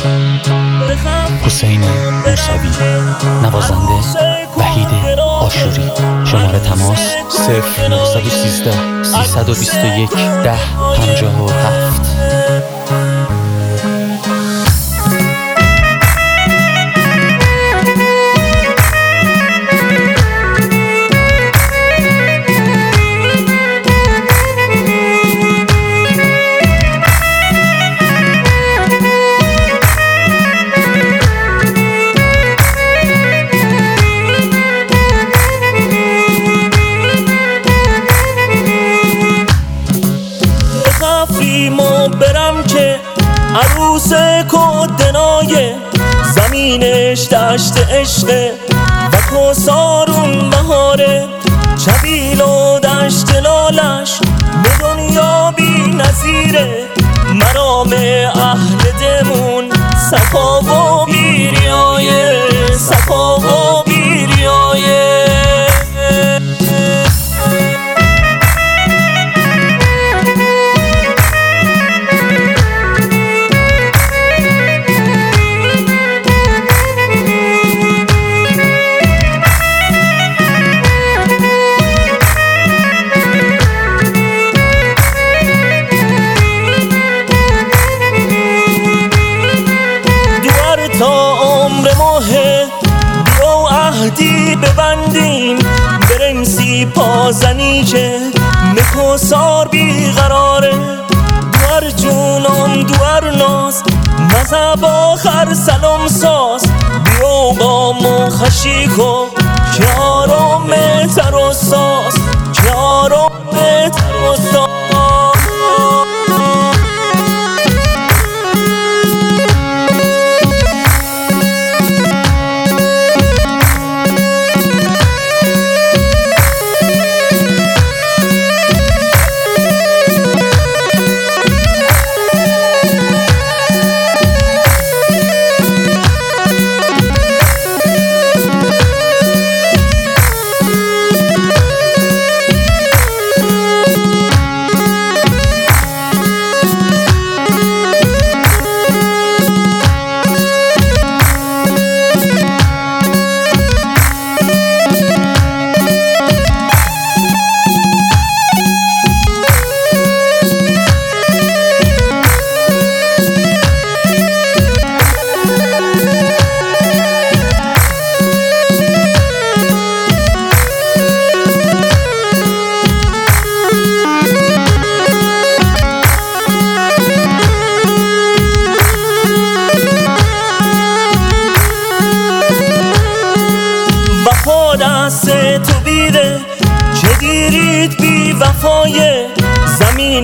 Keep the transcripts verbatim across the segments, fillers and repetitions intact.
حسین موسوی، نوازنده وحید آشوری. شماره تماس صفر نهصد و سیزده سیصد و بیست و یک ده پنجاه و هفت. ما برم که عروس کدنای زمینش دشت عشقه و کوسارون بهاره، چبیل و دشت لالش به دنیا بی نظیره، مرام اهل دمون صفا و بیریایه، صفا و بیریایه. تا عمر ماهه بیا عهدی ببندیم، بریم سی پازنی که مکوسار بیقراره، دوار جونم دوار ناز مذهب آخر سلام ساز، بیا با مخشیکو که آرام تر و ساز، که آرام تر و ساز. دست تو بیره چه دیرید بی وفای زمین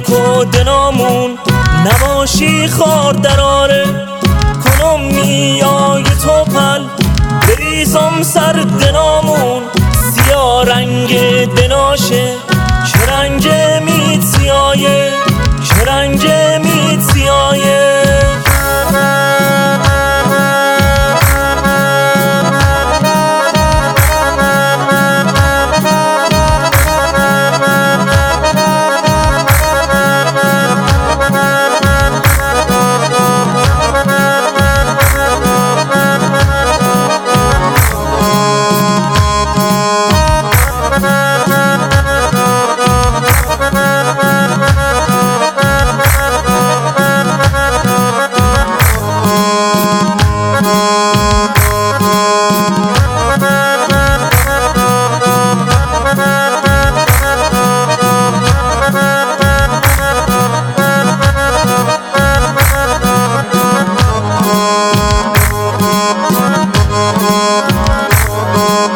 کدنامون نباشی خار دراره، کنم میای تو پل بریزم سر دنامون، سیاه رنگ دناشه چه رنگ میت سیایه، چه رنگ میت سیایه.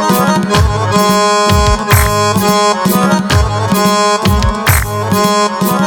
Oh,